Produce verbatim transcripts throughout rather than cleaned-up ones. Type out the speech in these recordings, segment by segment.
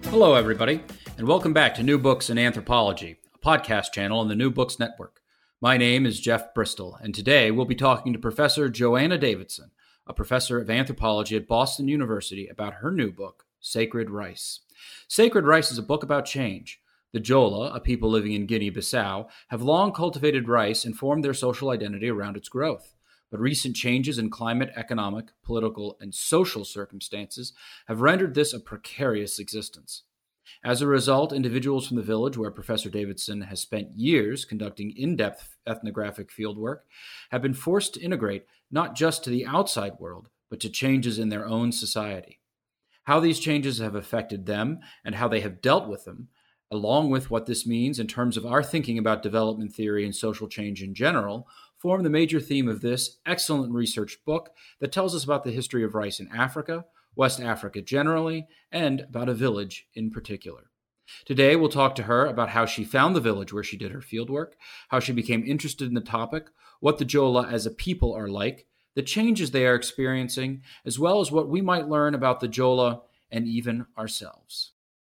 Hello, everybody, and welcome back to New Books in Anthropology, a podcast channel on the New Books Network. My name is Jeff Bristol, and today we'll be talking to Professor Joanna Davidson, a professor of anthropology at Boston University, about her new book, Sacred Rice. Sacred Rice is a book about change. The Jola, a people living in Guinea-Bissau, have long cultivated rice and formed their social identity around its growth. But recent changes in climate, economic, political, and social circumstances have rendered this a precarious existence. As a result, individuals from the village where Professor Davidson has spent years conducting in-depth ethnographic fieldwork have been forced to integrate not just to the outside world, but to changes in their own society. How these changes have affected them and how they have dealt with them, along with what this means in terms of our thinking about development theory and social change in general, form the major theme of this excellent research book that tells us about the history of rice in Africa, West Africa generally, and about a village in particular. Today, we'll talk to her about how she found the village where she did her fieldwork, how she became interested in the topic, what the Jola as a people are like, the changes they are experiencing, as well as what we might learn about the Jola and even ourselves.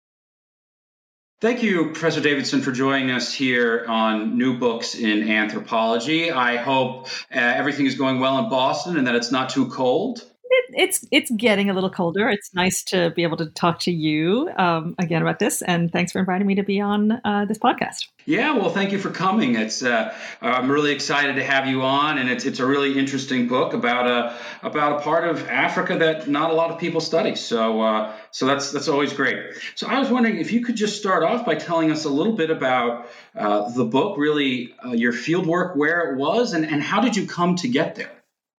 Thank you, Professor Davidson, for joining us here on New Books in Anthropology. I hope uh, everything is going well in Boston and that it's not too cold. It, it's it's getting a little colder. It's nice to be able to talk to you um, again about this, and thanks for inviting me to be on uh, this podcast. Yeah, well, thank you for coming. It's uh, I'm really excited to have you on, and it's it's a really interesting book about a about a part of Africa that not a lot of people study. So uh, so that's that's always great. So I was wondering if you could just start off by telling us a little bit about uh, the book, really uh, your field work, where it was, and, and how did you come to get there?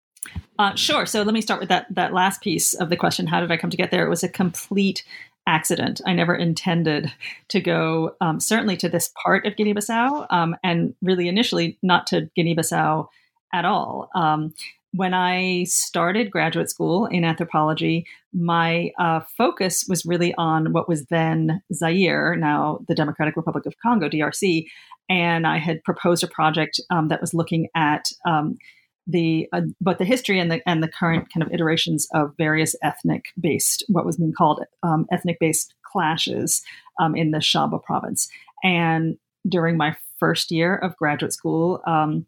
Uh, sure. So let me start with that that last piece of the question. How did I come to get there? It was a complete accident. I never intended to go, um, certainly to this part of Guinea-Bissau, um, and really initially not to Guinea-Bissau at all. Um, when I started graduate school in anthropology, my uh, focus was really on what was then Zaire, now the Democratic Republic of Congo, D R C, and I had proposed a project um, that was looking at um, the uh, both the history and the and the current kind of iterations of various ethnic based, what was being called um, ethnic based clashes um, in the Shaba province. And during my first year of graduate school, um,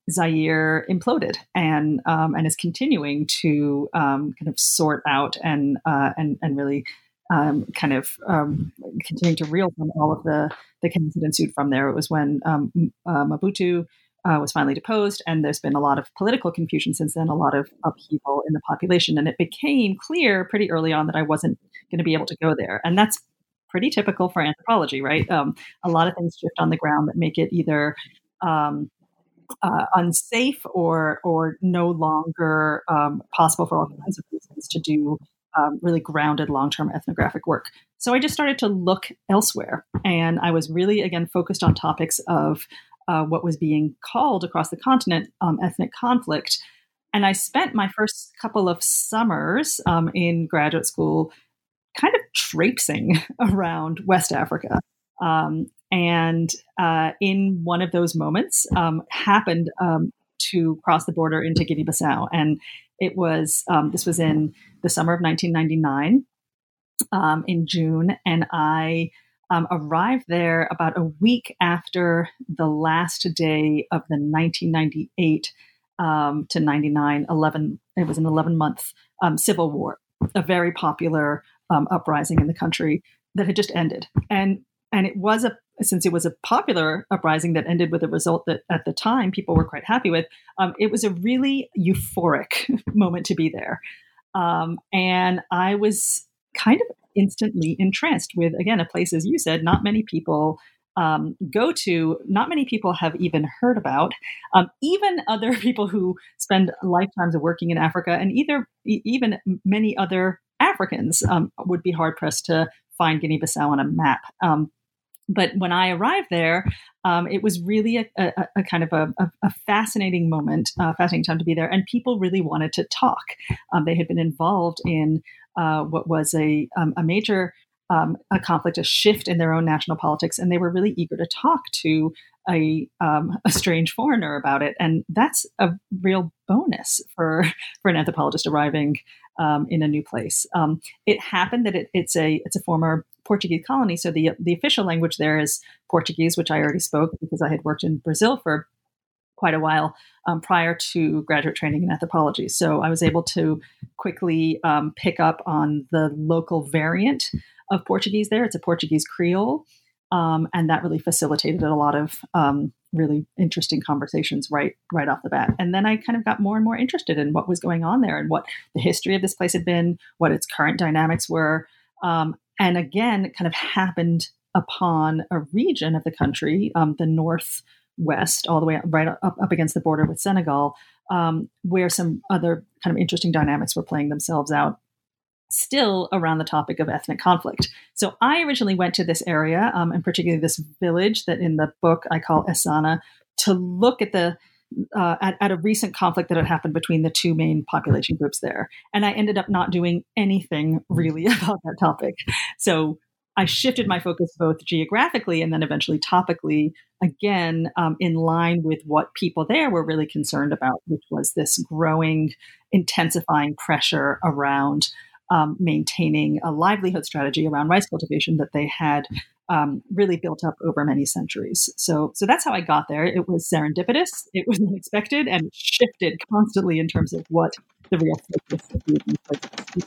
Zaire imploded and um, and is continuing to um, kind of sort out and uh, and and really um, kind of um, continuing to reel from all of the the chaos that ensued from there. It was when um, uh, Mobutu Uh, was finally deposed, and there's been a lot of political confusion since then, a lot of upheaval in the population. And it became clear pretty early on that I wasn't going to be able to go there. And that's pretty typical for anthropology, right? Um, a lot of things shift on the ground that make it either um, uh, unsafe or or no longer um, possible for all kinds of reasons to do um, really grounded long-term ethnographic work. So I just started to look elsewhere. And I was really, again, focused on topics of Uh, what was being called across the continent um, ethnic conflict. And I spent my first couple of summers um, in graduate school kind of traipsing around West Africa. Um, and uh, in one of those moments, um, happened um, to cross the border into Guinea-Bissau. And it was, um, this was in the summer of nineteen ninety-nine, um, in June. And I Um, arrived there about a week after the last day of the nineteen ninety-eight um, to ninety-nine eleven. It was an eleven month um, civil war, a very popular um, uprising in the country that had just ended. And and it was a since it was a popular uprising that ended with a result that at the time people were quite happy with. Um, it was a really euphoric moment to be there, um, and I was kind of instantly entranced with, again, a place, as you said, not many people um, go to, not many people have even heard about. Um, even other people who spend lifetimes of working in Africa, and either even many other Africans um, would be hard pressed to find Guinea-Bissau on a map. Um, but when I arrived there, um, it was really a, a, a kind of a, a fascinating moment, a fascinating time to be there, and people really wanted to talk. Um, they had been involved in Uh, what was a um, a major um, a conflict, a shift in their own national politics, and they were really eager to talk to a um, a strange foreigner about it, and that's a real bonus for for an anthropologist arriving um, in a new place. Um, it happened that it, it's a it's a former Portuguese colony. So the the official language there is Portuguese, which I already spoke because I had worked in Brazil for quite a while um, prior to graduate training in anthropology. So I was able to quickly um, pick up on the local variant of Portuguese there. It's a Portuguese Creole. Um, and that really facilitated a lot of um, really interesting conversations right right off the bat. And then I kind of got more and more interested in what was going on there and what the history of this place had been, what its current dynamics were. Um, and again, it kind of happened upon a region of the country, um, the northwest, all the way up, right up, up against the border with Senegal, um, where some other kind of interesting dynamics were playing themselves out, still around the topic of ethnic conflict. So I originally went to this area, um, and particularly this village that in the book I call Essana, to look at the uh, at, at a recent conflict that had happened between the two main population groups there. And I ended up not doing anything really about that topic. So I shifted my focus both geographically and then eventually topically, again, um, in line with what people there were really concerned about, which was this growing, intensifying pressure around Um, maintaining a livelihood strategy around rice cultivation that they had um, really built up over many centuries. So, so that's how I got there. It was serendipitous, it was unexpected, and it shifted constantly in terms of what the real focus of the was.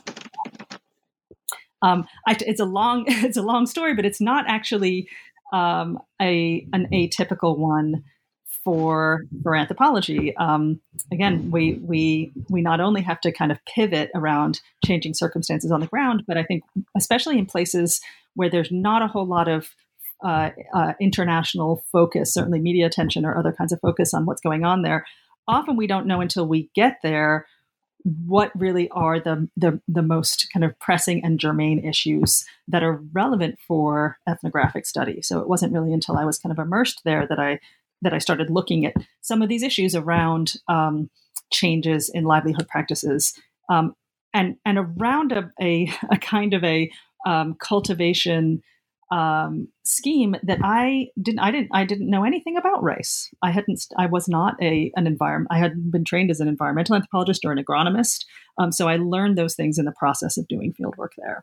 Um, I, it's a long, it's a long story, but it's not actually um, a an atypical one for for anthropology. Um, again, we we we not only have to kind of pivot around changing circumstances on the ground, but I think especially in places where there's not a whole lot of uh, uh, international focus, certainly media attention or other kinds of focus on what's going on there, often we don't know until we get there what really are the, the the most kind of pressing and germane issues that are relevant for ethnographic study. So it wasn't really until I was kind of immersed there that I that I started looking at some of these issues around um, changes in livelihood practices um, and and around a, a, a kind of a um, cultivation um, scheme that I didn't I didn't I didn't know anything about rice. I hadn't I was not a an environment I hadn't been trained as an environmental anthropologist or an agronomist, um, so I learned those things in the process of doing field work there.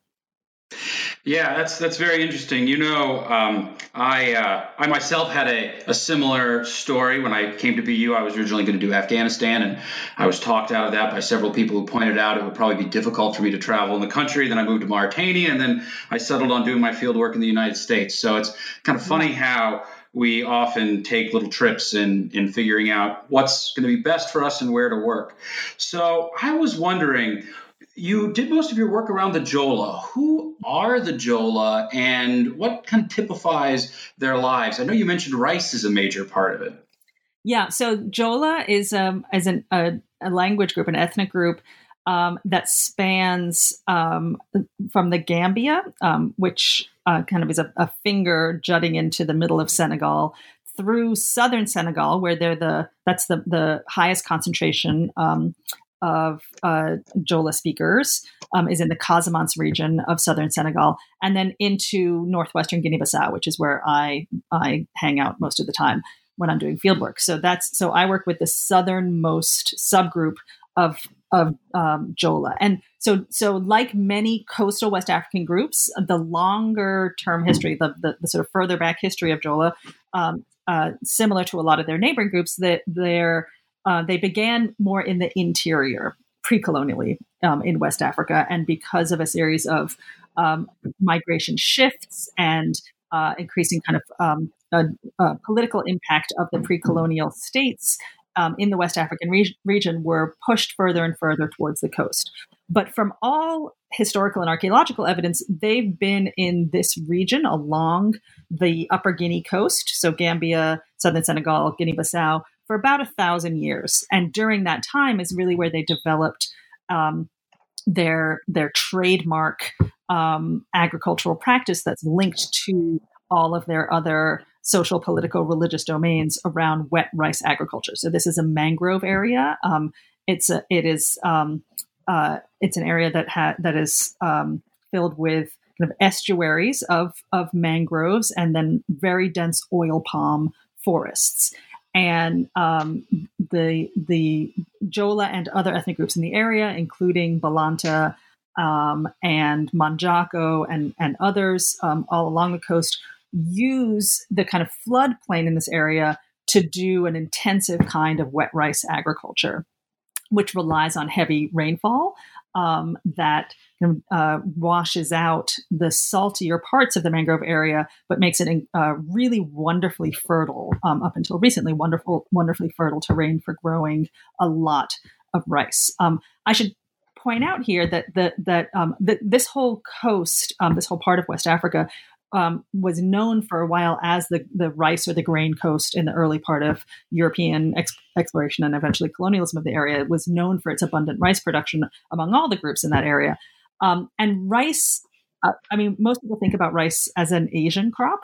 Yeah, that's that's very interesting. You know, um, I uh, I myself had a, a similar story. When I came to B U, I was originally going to do Afghanistan, and I was talked out of that by several people who pointed out it would probably be difficult for me to travel in the country. Then I moved to Mauritania, and then I settled on doing my field work in the United States. So it's kind of funny how we often take little trips in, in figuring out what's going to be best for us and where to work. So I was wondering, you did most of your work around the Jola. Who are the Jola and what kind of typifies their lives? I know you mentioned rice is a major part of it. Yeah, so Jola is, um, is an, a, a language group, an ethnic group um, that spans um, from the Gambia, um, which uh, kind of is a, a finger jutting into the middle of Senegal, through southern Senegal, where they're the that's the, the highest concentration um of uh, Jola speakers, um, is in the Casamance region of southern Senegal, and then into northwestern Guinea-Bissau, which is where I I hang out most of the time when I'm doing field work. So that's so I work with the southernmost subgroup of of um, Jola, and so so like many coastal West African groups, the longer term history, the, the the sort of further back history of Jola, um, uh, similar to a lot of their neighboring groups, that they're Uh, they began more in the interior, pre-colonially, um, in West Africa. And because of a series of um, migration shifts and uh, increasing kind of um, a, a political impact of the pre-colonial states um, in the West African re- region, were pushed further and further towards the coast. But from all historical and archaeological evidence, they've been in this region along the upper Guinea coast, so Gambia, southern Senegal, Guinea-Bissau, for about a thousand years. And during that time is really where they developed um, their their trademark um, agricultural practice that's linked to all of their other social, political, religious domains around wet rice agriculture. So this is a mangrove area. Um, it's a, it is um, uh, it's an area that ha- that is um, filled with kind of estuaries of of mangroves and then very dense oil palm forests. And um, the the Jola and other ethnic groups in the area, including Balanta, um, and Monjaco and, and others um, all along the coast use the kind of floodplain in this area to do an intensive kind of wet rice agriculture, which relies on heavy rainfall um, that uh, washes out the saltier parts of the mangrove area, but makes it uh, really wonderfully fertile, um, up until recently, wonderful, wonderfully fertile terrain for growing a lot of rice. Um, I should point out here that that that, um, that this whole coast, um, this whole part of West Africa, um, was known for a while as the the rice or the grain coast in the early part of European ex- exploration and eventually colonialism of the area. It was known for its abundant rice production among all the groups in that area. Um, and rice, uh, I mean, most people think about rice as an Asian crop.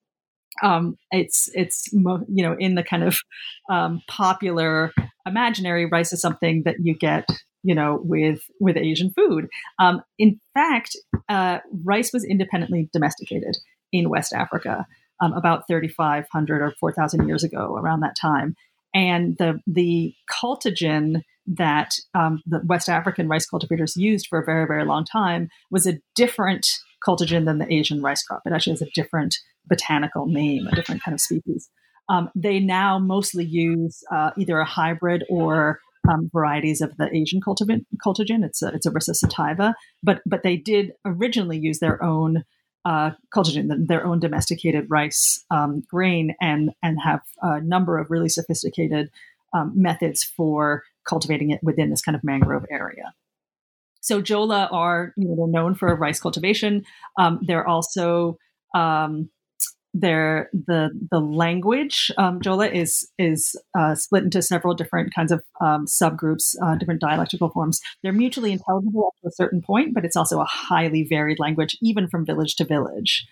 Um, it's it's mo- you know in the kind of um, popular imaginary, rice is something that you get, you know, with with Asian food. Um, in fact, uh, rice was independently domesticated in West Africa um, about thirty-five hundred or four thousand years ago, around that time. And the the cultigen that um, the West African rice cultivators used for a very, very long time was a different cultigen than the Asian rice crop. It actually has a different botanical name, a different kind of species. Um, they now mostly use uh, either a hybrid or Um, varieties of the Asian cultigen. cultigen. It's a, it's a Risa sativa, but but they did originally use their own uh, cultigen, their own domesticated rice um, grain, and and have a number of really sophisticated um, methods for cultivating it within this kind of mangrove area. So Jola are, you know, they're known for rice cultivation. Um, they're also um, There, the the language um, Jola is is uh, split into several different kinds of um, subgroups, uh, different dialectical forms. They're mutually intelligible up to a certain point, but it's also a highly varied language, even from village to village.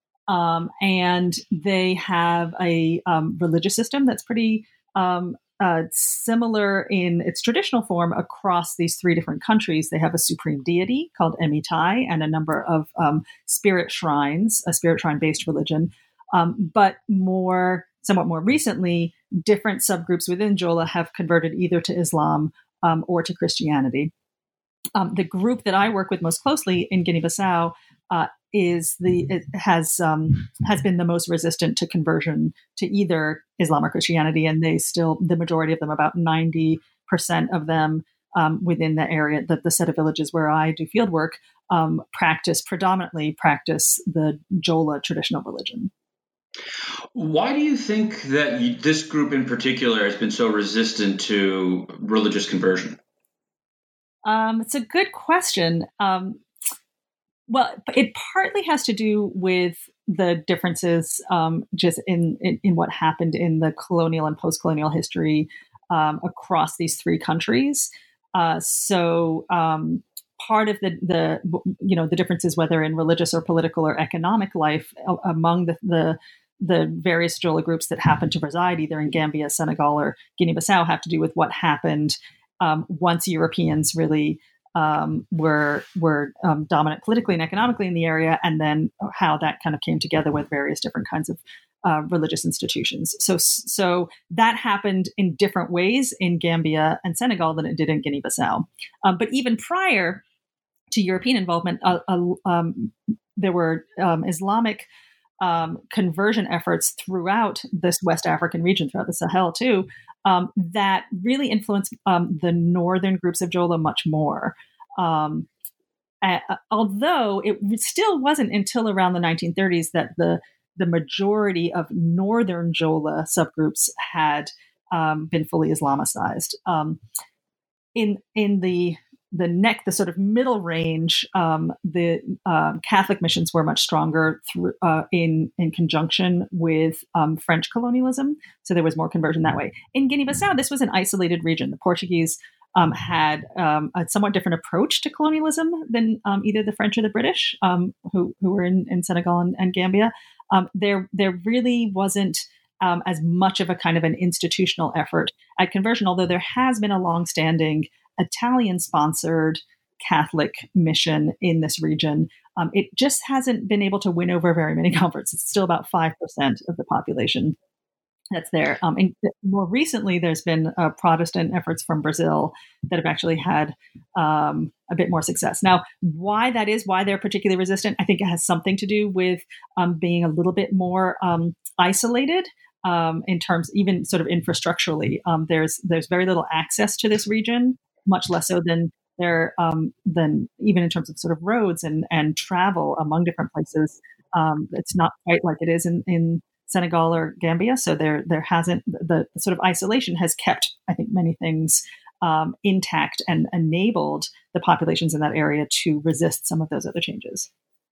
Um, and they have a um, religious system that's pretty um, uh, similar in its traditional form across these three different countries. They have a supreme deity called Emitai and a number of um, spirit shrines, a spirit shrine-based religion. Um, but more, somewhat more recently, different subgroups within Jola have converted either to Islam um, or to Christianity. Um, the group that I work with most closely in Guinea-Bissau uh, is the it has um, has been the most resistant to conversion to either Islam or Christianity, and they still, the majority of them, about ninety percent of them um, within the area, the, the set of villages where I do field work, um, practice predominantly practice the Jola traditional religion. Why do you think that you, this group in particular has been so resistant to religious conversion? Um, it's a good question. Um, well, it partly has to do with the differences um, just in, in, in what happened in the colonial and post-colonial history um, across these three countries. Uh, so um, part of the, the, you know, the differences, whether in religious or political or economic life among the, the the various Jola groups that happen to reside either in Gambia, Senegal, or Guinea-Bissau, have to do with what happened um, once Europeans really um, were were um, dominant politically and economically in the area, and then how that kind of came together with various different kinds of uh, religious institutions. So, so that happened in different ways in Gambia and Senegal than it did in Guinea-Bissau. Um, but even prior to European involvement, uh, uh, um, there were um, Islamic Um, conversion efforts throughout this West African region, throughout the Sahel too, um, that really influenced um, the northern groups of Jola much more. Um, uh, although it still wasn't until around the nineteen thirties that the the majority of northern Jola subgroups had um, been fully Islamicized. Um, in in the the neck, the sort of middle range, um, the um, Catholic missions were much stronger through, uh, in in conjunction with um, French colonialism. So there was more conversion that way. In Guinea-Bissau, this was an isolated region. The Portuguese um, had um, a somewhat different approach to colonialism than um, either the French or the British, um, who who were in, in Senegal and, and Gambia. Um, there there really wasn't um, as much of a kind of an institutional effort at conversion, although there has been a longstanding Italian-sponsored Catholic mission in this region. Um, it just hasn't been able to win over very many converts. It's still about five percent of the population that's there. Um, and more recently, there's been uh, Protestant efforts from Brazil that have actually had um, a bit more success. Now, why that is, why they're particularly resistant, I think it has something to do with um, being a little bit more um, isolated um, in terms, even sort of infrastructurally. Um, there's there's very little access to this region, much less so than there um, than even in terms of sort of roads and and travel among different places. Um, it's not quite like it is in, in Senegal or Gambia. So there there hasn't the, the sort of isolation has kept, I think, many things Um, intact and enabled the populations in that area to resist some of those other changes.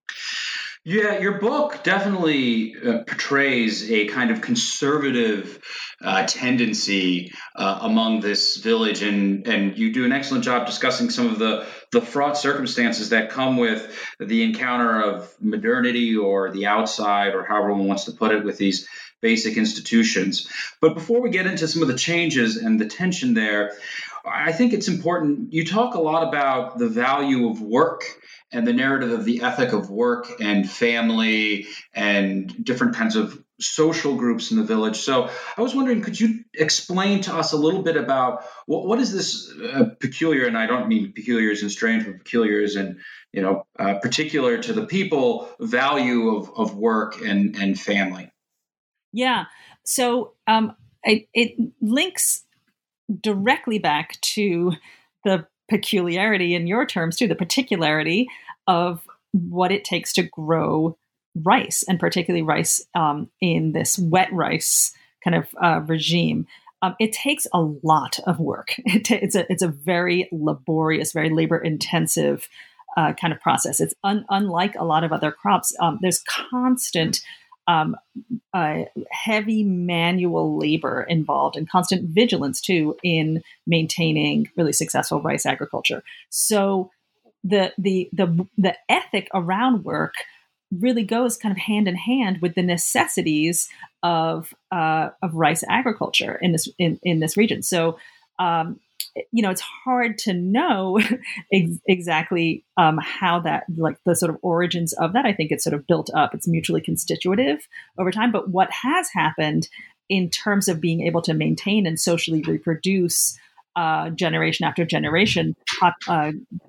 Yeah, your book definitely uh, portrays a kind of conservative uh, tendency uh, among this village, and and you do an excellent job discussing some of the the fraught circumstances that come with the encounter of modernity or the outside, or however one wants to put it, with these basic institutions. But before we get into some of the changes and the tension there, I think it's important. You talk a lot about the value of work and the narrative of the ethic of work and family and different kinds of social groups in the village. So I was wondering, could you explain to us a little bit about what, what is this uh, peculiar, and I don't mean peculiar as in strange, but peculiar as in, you know, uh, particular to the people value of, of work and, and family? Yeah. So um, it, it links directly back to the peculiarity, in your terms too, the particularity of what it takes to grow rice, and particularly rice um, in this wet rice kind of uh, regime. Um, it takes a lot of work. It ta- it's a it's a very laborious, very labor intensive uh, kind of process. It's un- unlike a lot of other crops. Um, there's constant Um, uh, heavy manual labor involved, and constant vigilance too in maintaining really successful rice agriculture. So the the the the ethic around work really goes kind of hand in hand with the necessities of uh, of rice agriculture in this in, in this region. So um, you know, it's hard to know ex- exactly um, how that, like the sort of origins of that. I think it's sort of built up. It's mutually constitutive over time. But what has happened in terms of being able to maintain and socially reproduce uh, generation after generation, uh, uh,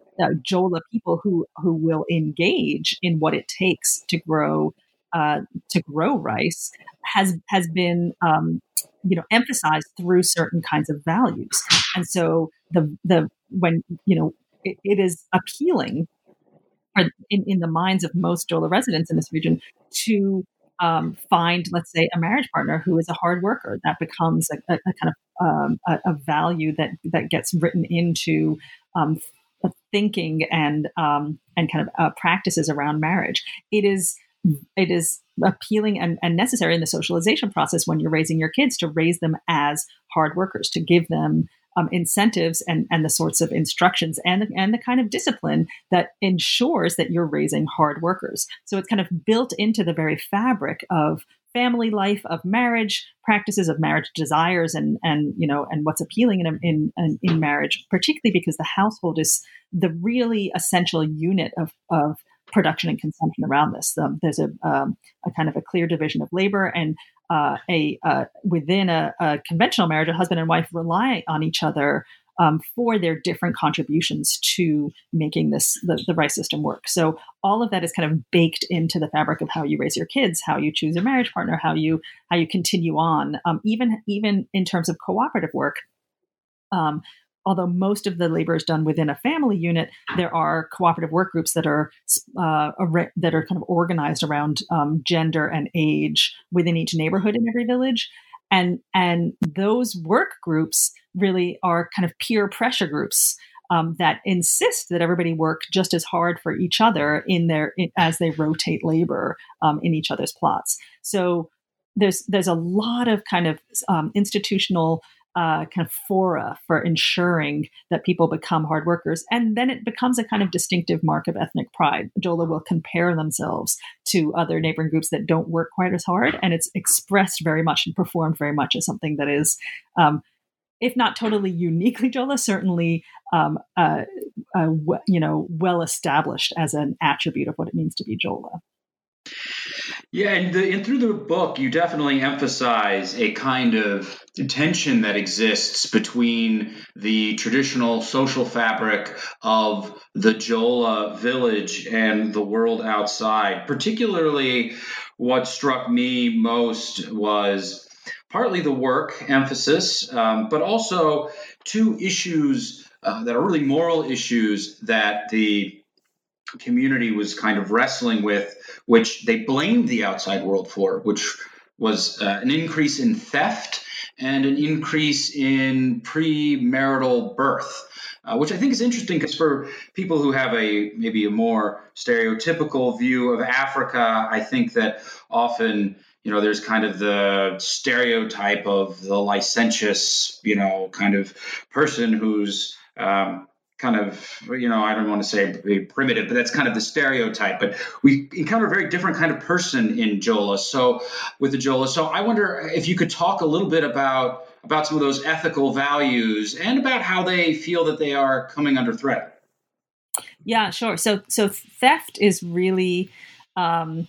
Jola people who who will engage in what it takes to grow uh, to grow rice has has been um, you know emphasized through certain kinds of values. And so the the when you know it, it is appealing for, in, in the minds of most Jola residents in this region to um, find, let's say, a marriage partner who is a hard worker. That becomes a, a, a kind of um, a, a value that that gets written into um, thinking and um, and kind of uh, practices around marriage. It is it is appealing and, and necessary in the socialization process when you're raising your kids to raise them as hard workers, to give them um, incentives and, and the sorts of instructions and the, and the kind of discipline that ensures that you're raising hard workers. So it's kind of built into the very fabric of family life, of marriage practices, of marriage desires, and and you know and what's appealing in in in, in marriage, particularly because the household is the really essential unit of of production and consumption around this. Um, there's a, um, a kind of a clear division of labor, and uh, a uh, within a, a conventional marriage, a husband and wife rely on each other um, for their different contributions to making this the, the rice system work. So all of that is kind of baked into the fabric of how you raise your kids, how you choose a marriage partner, how you how you continue on, um, even even in terms of cooperative work. Um, Although most of the labor is done within a family unit, there are cooperative work groups that are uh, that are kind of organized around um, gender and age within each neighborhood in every village, and and those work groups really are kind of peer pressure groups um, that insist that everybody work just as hard for each other in their in, as they rotate labor um, in each other's plots. So there's there's a lot of kind of um, institutional Uh, kind of fora for ensuring that people become hard workers. And then it becomes a kind of distinctive mark of ethnic pride. Jola will compare themselves to other neighboring groups that don't work quite as hard. And it's expressed very much and performed very much as something that is, um, if not totally uniquely Jola, certainly, um, uh, uh, w- you know, well established as an attribute of what it means to be Jola. Yeah, and, the, and through the book, you definitely emphasize a kind of tension that exists between the traditional social fabric of the Jola village and the world outside. Particularly, what struck me most was partly the work emphasis, um, but also two issues uh, that are really moral issues that the community was kind of wrestling with, which they blamed the outside world for, which was uh, an increase in theft and an increase in premarital birth. Uh, which I think is interesting because for people who have a maybe a more stereotypical view of Africa, I think that often, you know, there's kind of the stereotype of the licentious, you know, kind of person who's um, kind of, you know, I don't want to say primitive, but that's kind of the stereotype. But we encounter a very different kind of person in Jola. So with the Jola, so I wonder if you could talk a little bit about about some of those ethical values and about how they feel that they are coming under threat. Yeah, sure. So so theft is really um,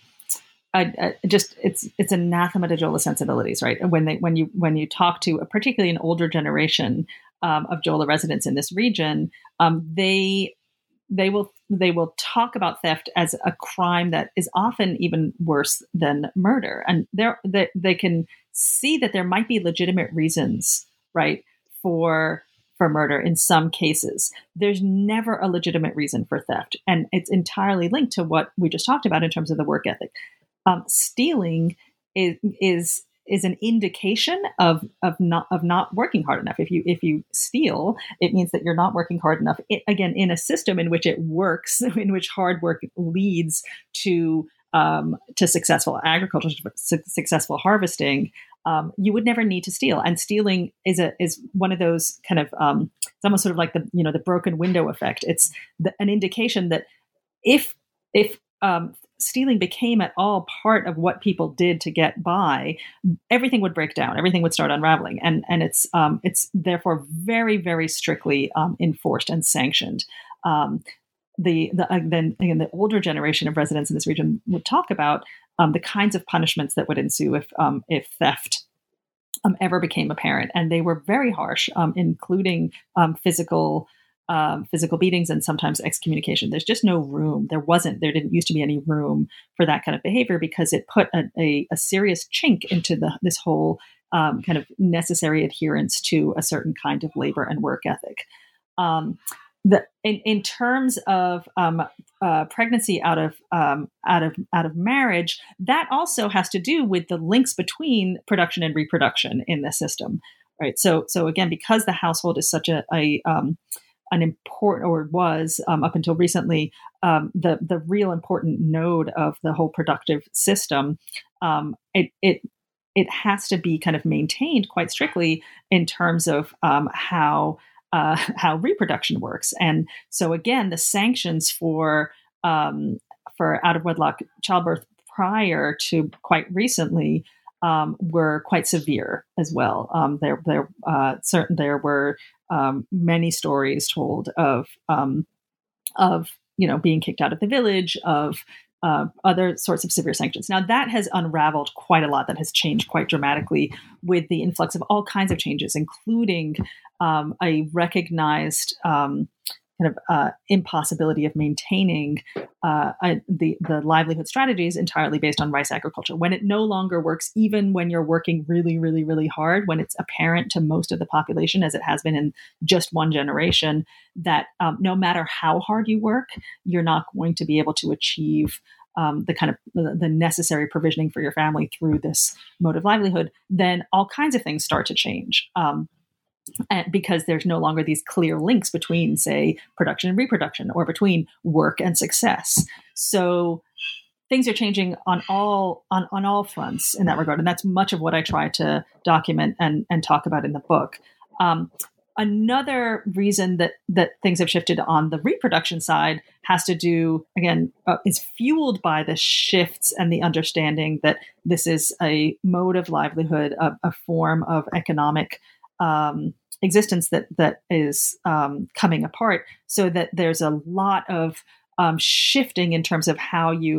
a, a, just it's it's anathema to Jola sensibilities, right? When they when you when you talk to a, particularly an older generation um, of Jola residents in this region, um, they they will they will talk about theft as a crime that is often even worse than murder, and there they, they can see that there might be legitimate reasons, right, for for murder in some cases. There's never a legitimate reason for theft, and it's entirely linked to what we just talked about in terms of the work ethic. Um, stealing is is is an indication of of not of not working hard enough. If you if you steal, it means that you're not working hard enough. It, again, in a system in which it works, in which hard work leads to um, to successful agriculture, su- successful harvesting, um, you would never need to steal. And stealing is a is one of those kind of um, it's almost sort of like the you know the broken window effect. It's the, an indication that if if um, stealing became at all part of what people did to get by, everything would break down. Everything would start unraveling, and and it's um, it's therefore very very strictly um, enforced and sanctioned. Um, the the uh, then again the older generation of residents in this region would talk about um, the kinds of punishments that would ensue if um, if theft um, ever became apparent, and they were very harsh, um, including um, physical. Um, physical beatings and sometimes excommunication. There's just no room. There wasn't, there didn't used to be any room for that kind of behavior because it put a, a, a serious chink into the, this whole um, kind of necessary adherence to a certain kind of labor and work ethic. Um, the, in, in terms of um, uh, pregnancy out of um, out of out of marriage, that also has to do with the links between production and reproduction in the system, right? So, so again, because the household is such a, a um, an important, or was um, up until recently, um, the the real important node of the whole productive system. Um, it it it has to be kind of maintained quite strictly in terms of um, how uh, how reproduction works. And so again, the sanctions for um, for out of wedlock childbirth prior to quite recently um, were quite severe as well. Um, there there uh, certain there were. Um, many stories told of um, of you know being kicked out of the village, of uh, other sorts of severe sanctions. Now that has unraveled quite a lot. That has changed quite dramatically with the influx of all kinds of changes, including um, a recognized um, kind of uh, impossibility of maintaining uh, a, the the livelihood strategies entirely based on rice agriculture. When it no longer works, even when you're working really, really, really hard, when it's apparent to most of the population, as it has been in just one generation, that um, no matter how hard you work, you're not going to be able to achieve um, the kind of the necessary provisioning for your family through this mode of livelihood, then all kinds of things start to change. Um, And because there's no longer these clear links between, say, production and reproduction, or between work and success. So things are changing on all on, on all fronts in that regard, and that's much of what I try to document and and talk about in the book. Um, another reason that that things have shifted on the reproduction side has to do, again, uh, is fueled by the shifts and the understanding that this is a mode of livelihood, a, a form of economic Um, existence that that is um, coming apart, so that there's a lot of um, shifting in terms of how you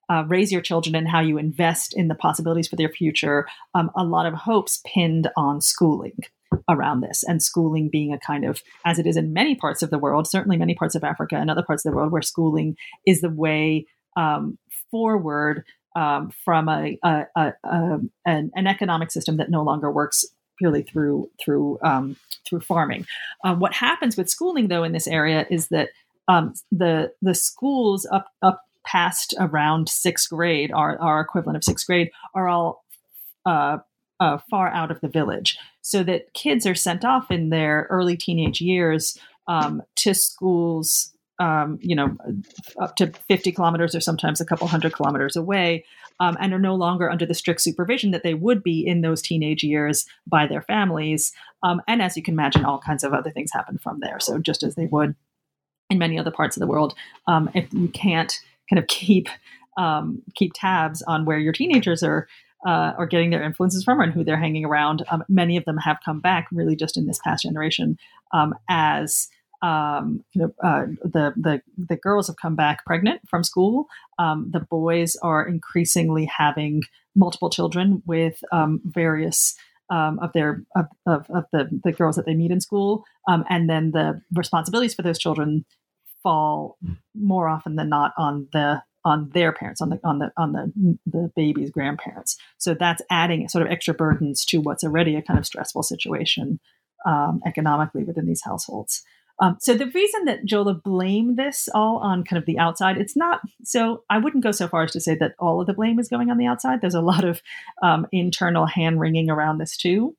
uh, raise your children and how you invest in the possibilities for their future, um, a lot of hopes pinned on schooling around this, and schooling being a kind of, as it is in many parts of the world, certainly many parts of Africa and other parts of the world, where schooling is the way um, forward um, from a, a, a, a an, an economic system that no longer works purely through through um, through farming. Uh, what happens with schooling, though, in this area is that um, the the schools up up past around sixth grade, our our equivalent of sixth grade, are all uh, uh, far out of the village, so that kids are sent off in their early teenage years um, to schools, um, you know, up to fifty kilometers or sometimes a couple hundred kilometers away, um, and are no longer under the strict supervision that they would be in those teenage years by their families. Um, and as you can imagine, all kinds of other things happen from there. So just as they would in many other parts of the world, um, if you can't kind of keep um, keep tabs on where your teenagers are uh, are getting their influences from and who they're hanging around, um, many of them have come back really just in this past generation um, as um, you know, uh, the the the girls have come back pregnant from school. Um, the boys are increasingly having multiple children with um, various um, of their of, of, of the the girls that they meet in school, um, and then the responsibilities for those children fall more often than not on the on their parents, on the on the on the the baby's grandparents. So that's adding sort of extra burdens to what's already a kind of stressful situation um, economically within these households. Um, so the reason that Jola blamed this all on kind of the outside, it's not, so I wouldn't go so far as to say that all of the blame is going on the outside. There's a lot of um, internal hand wringing around this too.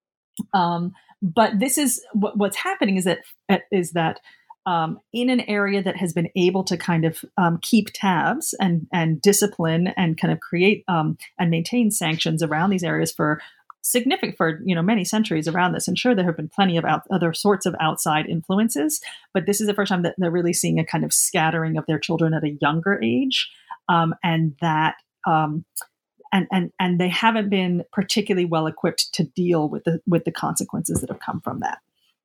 Um, but this is what, what's happening is that is that um, in an area that has been able to kind of um, keep tabs and and discipline and kind of create um, and maintain sanctions around these areas for significant for you know many centuries around this. And sure, there have been plenty of out, other sorts of outside influences, but this is the first time that they're really seeing a kind of scattering of their children at a younger age, um, and that um, and and and they haven't been particularly well equipped to deal with the with the consequences that have come from that.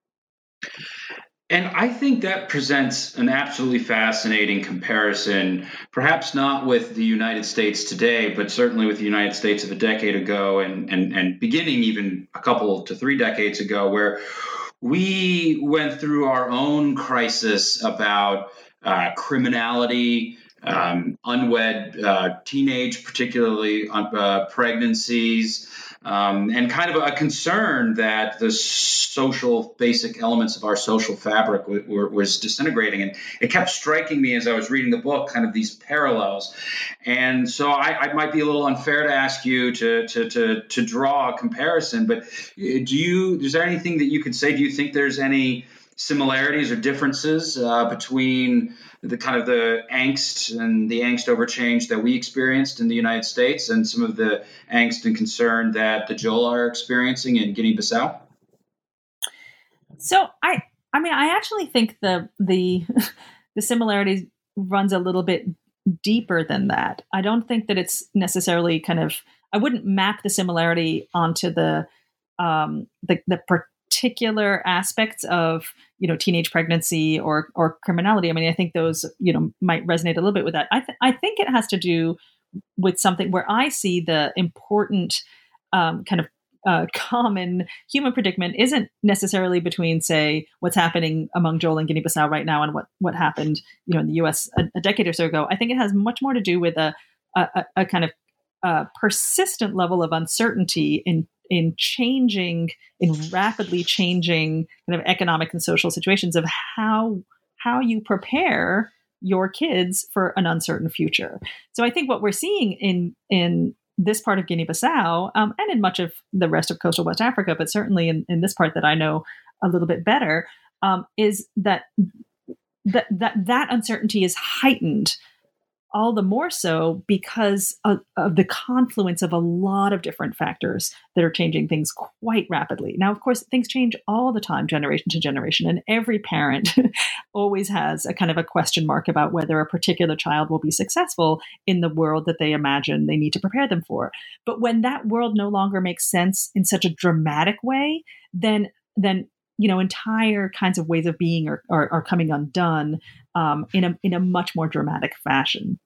And I think that presents an absolutely fascinating comparison, perhaps not with the United States today, but certainly with the United States of a decade ago and, and, and beginning even a couple to three decades ago, where we went through our own crisis about uh, criminality, um, unwed uh, teenage, particularly uh, pregnancies, Um, and kind of a concern that the social basic elements of our social fabric w- w- was disintegrating. And it kept striking me as I was reading the book, kind of these parallels. And so I, I might be a little unfair to ask you to, to, to, to draw a comparison, but do you, is there anything that you could say? Do you think there's any similarities or differences uh, between the kind of the angst and the angst over change that we experienced in the United States and some of the angst and concern that the Jola are experiencing in Guinea-Bissau? So I, I mean, I actually think the the the similarities runs a little bit deeper than that. I don't think that it's necessarily kind of. I wouldn't map the similarity onto the um, the the particular aspects of you know teenage pregnancy or or criminality. I mean, I think those you know might resonate a little bit with that. I th- I think it has to do with something where I see the important um, kind of uh, common human predicament isn't necessarily between, say, what's happening among Jola and Guinea-Bissau right now and what what happened you know in the U S a, a decade or so ago. I think it has much more to do with a a, a kind of uh, persistent level of uncertainty in in changing, in rapidly changing kind of economic and social situations of how how you prepare your kids for an uncertain future. So I think what we're seeing in in this part of Guinea-Bissau um, and in much of the rest of coastal West Africa, but certainly in, in this part that I know a little bit better, um, is that, that that that uncertainty is heightened all the more so because of, of the confluence of a lot of different factors that are changing things quite rapidly. Now, of course, things change all the time, generation to generation, and every parent always has a kind of a question mark about whether a particular child will be successful in the world that they imagine they need to prepare them for. But when that world no longer makes sense in such a dramatic way, then then you know entire kinds of ways of being are are, are coming undone um, in a in a much more dramatic fashion.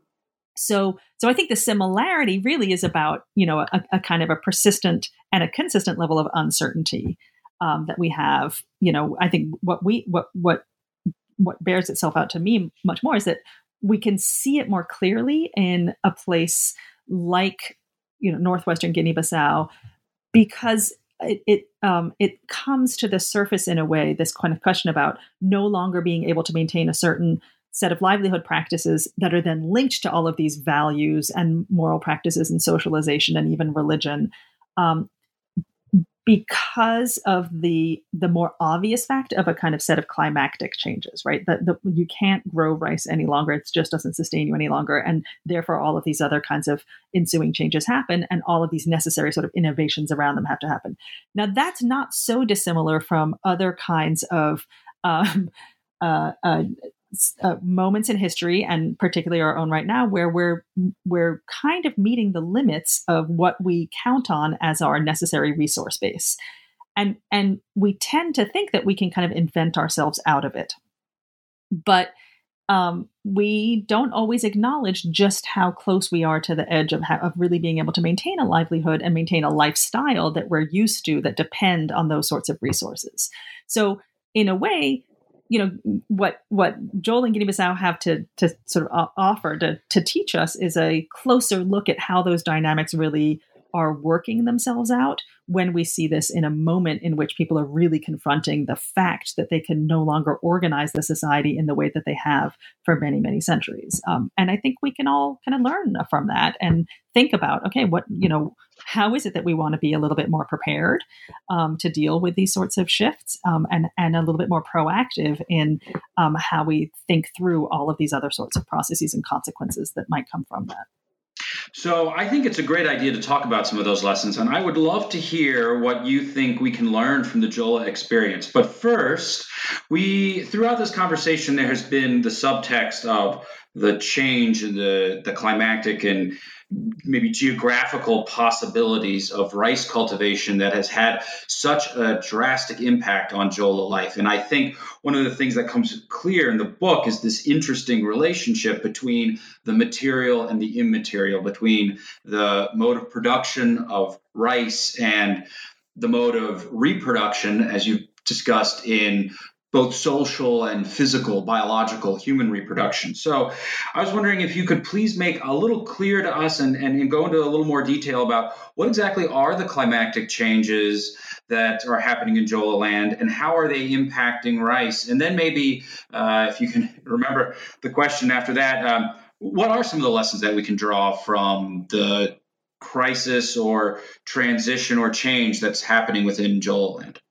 So, so I think the similarity really is about, you know, a, a kind of a persistent and a consistent level of uncertainty um, that we have. You know, I think what we what what what bears itself out to me much more is that we can see it more clearly in a place like, you know, northwestern Guinea-Bissau, because it it, um, it comes to the surface in a way, this kind of question about no longer being able to maintain a certain set of livelihood practices that are then linked to all of these values and moral practices and socialization and even religion, um, because of the the more obvious fact of a kind of set of climactic changes, right? That the, you can't grow rice any longer; it just doesn't sustain you any longer, and therefore all of these other kinds of ensuing changes happen, and all of these necessary sort of innovations around them have to happen. Now, that's not so dissimilar from other kinds of um, uh, uh, Uh, moments in history, and particularly our own right now, where we're we're kind of meeting the limits of what we count on as our necessary resource base, and and we tend to think that we can kind of invent ourselves out of it, but um, we don't always acknowledge just how close we are to the edge of, how, of really being able to maintain a livelihood and maintain a lifestyle that we're used to that depend on those sorts of resources. So, in a way, you know, what what Joel and Guinea-Bissau have to to sort of offer to to teach us is a closer look at how those dynamics really are working themselves out when we see this in a moment in which people are really confronting the fact that they can no longer organize the society in the way that they have for many, many centuries. Um, and I think we can all kind of learn from that and think about, okay, what, you know, how is it that we want to be a little bit more prepared um, to deal with these sorts of shifts um, and, and a little bit more proactive in um, how we think through all of these other sorts of processes and consequences that might come from that. So I think it's a great idea to talk about some of those lessons, and I would love to hear what you think we can learn from the Jola experience. But first, we throughout this conversation, there has been the subtext of the change in the, the climactic and maybe geographical possibilities of rice cultivation that has had such a drastic impact on Jola life. And I think one of the things that comes clear in the book is this interesting relationship between the material and the immaterial, between the mode of production of rice and the mode of reproduction, as you discussed in both social and physical, biological, human reproduction. So I was wondering if you could please make a little clear to us and, and, and go into a little more detail about what exactly are the climactic changes that are happening in Jola land and how are they impacting rice? And then maybe uh, if you can remember the question after that, um, what are some of the lessons that we can draw from the crisis or transition or change that's happening within Jola land?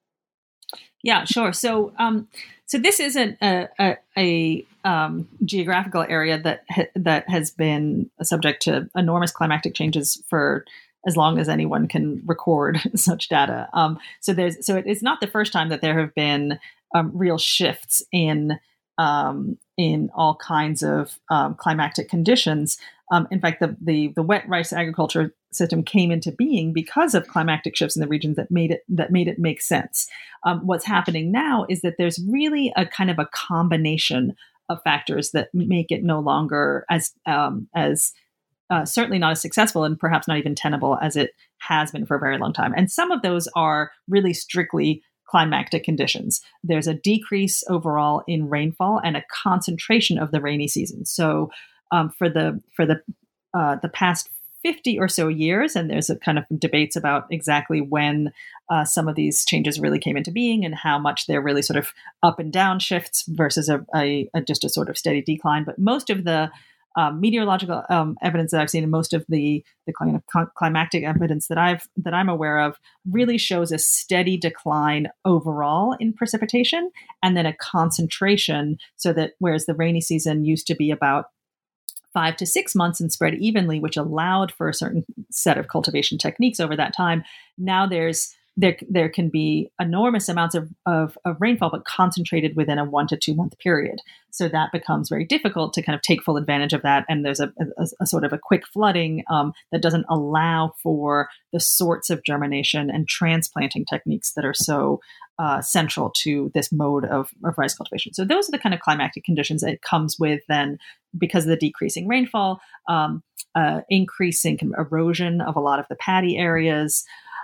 Yeah, sure. So, um, so this isn't a, a, a um, geographical area that ha- that has been subject to enormous climactic changes for as long as anyone can record such data. Um, so there's so it's not the first time that there have been um, real shifts in um, in all kinds of um, climactic conditions. Um, in fact, the, the the wet rice agriculture system came into being because of climactic shifts in the regions that made it that made it make sense. Um, what's happening now is that there's really a kind of a combination of factors that make it no longer as um, as uh, certainly not as successful and perhaps not even tenable as it has been for a very long time. And some of those are really strictly climactic conditions. There's a decrease overall in rainfall and a concentration of the rainy season. So um, for the for the uh, the past fifty or so years, and there's a kind of debates about exactly when uh, some of these changes really came into being and how much they're really sort of up and down shifts versus a, a, a just a sort of steady decline. But most of the um, meteorological um, evidence that I've seen, and most of the the kind of climactic evidence that I've that I'm aware of, really shows a steady decline overall in precipitation, and then a concentration. So that whereas the rainy season used to be about five to six months and spread evenly, which allowed for a certain set of cultivation techniques over that time. Now there's there there can be enormous amounts of, of, of rainfall, but concentrated within a one to two month period. So that becomes very difficult to kind of take full advantage of that. And there's a, a, a sort of a quick flooding um, that doesn't allow for the sorts of germination and transplanting techniques that are so uh, central to this mode of, of rice cultivation. So those are the kind of climatic conditions that it comes with then, because of the decreasing rainfall, um, uh, increasing erosion of a lot of the paddy areas,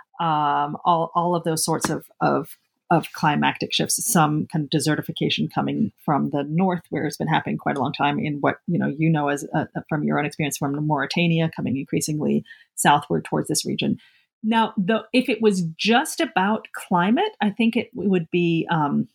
um, all, all of those sorts of, of, of climactic shifts, some kind of desertification coming from the north, where it's been happening quite a long time in what, you know, you know, as uh, from your own experience from Mauritania, coming increasingly southward towards this region. Now, the, if it was just about climate, I think it would be, um,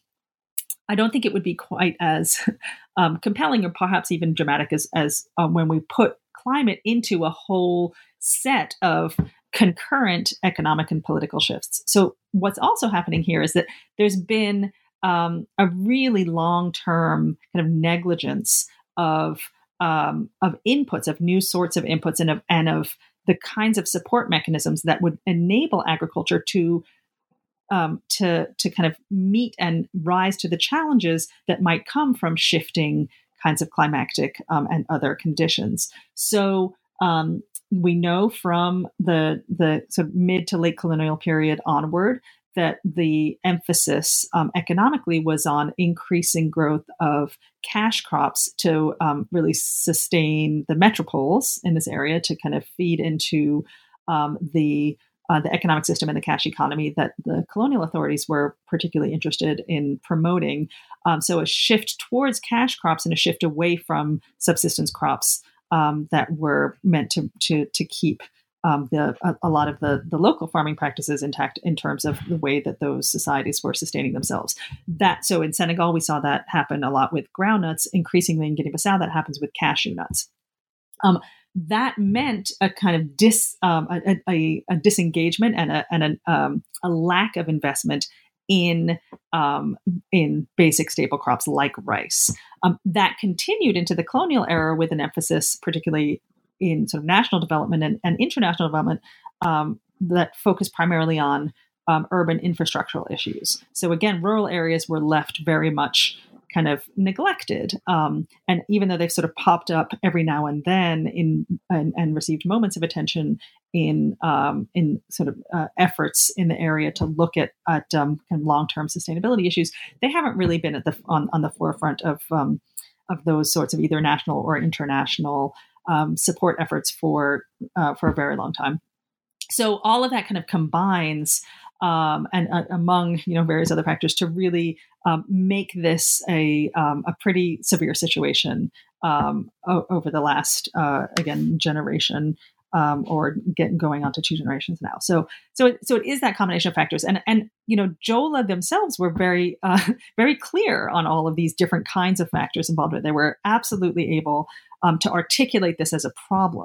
I don't think it would be quite as um, compelling or perhaps even dramatic as, as um, when we put climate into a whole set of concurrent economic and political shifts. So what's also happening here is that there's been um, a really long-term kind of negligence of um, of inputs, of new sorts of inputs, and of and of the kinds of support mechanisms that would enable agriculture to um, to to kind of meet and rise to the challenges that might come from shifting kinds of climatic um, and other conditions. So um, we know from the the sort of mid to late colonial period onward that the emphasis um, economically was on increasing growth of cash crops to um, really sustain the metropoles in this area, to kind of feed into um, the uh, the economic system and the cash economy that the colonial authorities were particularly interested in promoting. Um, so a shift towards cash crops and a shift away from subsistence crops um, that were meant to to to keep Um, the, a, a lot of the, the local farming practices intact in terms of the way that those societies were sustaining themselves. That so in Senegal, we saw that happen a lot with groundnuts. Increasingly in Guinea-Bissau, that happens with cashew nuts. Um, that meant a kind of dis um, a, a, a disengagement and a and a, um, a lack of investment in um, in basic staple crops like rice. Um, that continued into the colonial era with an emphasis, particularly in sort of national development and, and international development um, that focus primarily on um, urban infrastructural issues. So again, rural areas were left very much kind of neglected. Um, and even though they've sort of popped up every now and then in and, and received moments of attention in um, in sort of uh, efforts in the area to look at at um, kind of long-term sustainability issues, they haven't really been at the on, on the forefront of um, of those sorts of either national or international Um, support efforts for uh, for a very long time. So all of that kind of combines, um, and uh, among you know various other factors, to really um, make this a um, a pretty severe situation um, o- over the last uh, again generation, um, or getting going on to two generations now. So so it, so it is that combination of factors, and and you know Jola themselves were very uh, very clear on all of these different kinds of factors involved with it. They were absolutely able Um, to articulate this as a problem.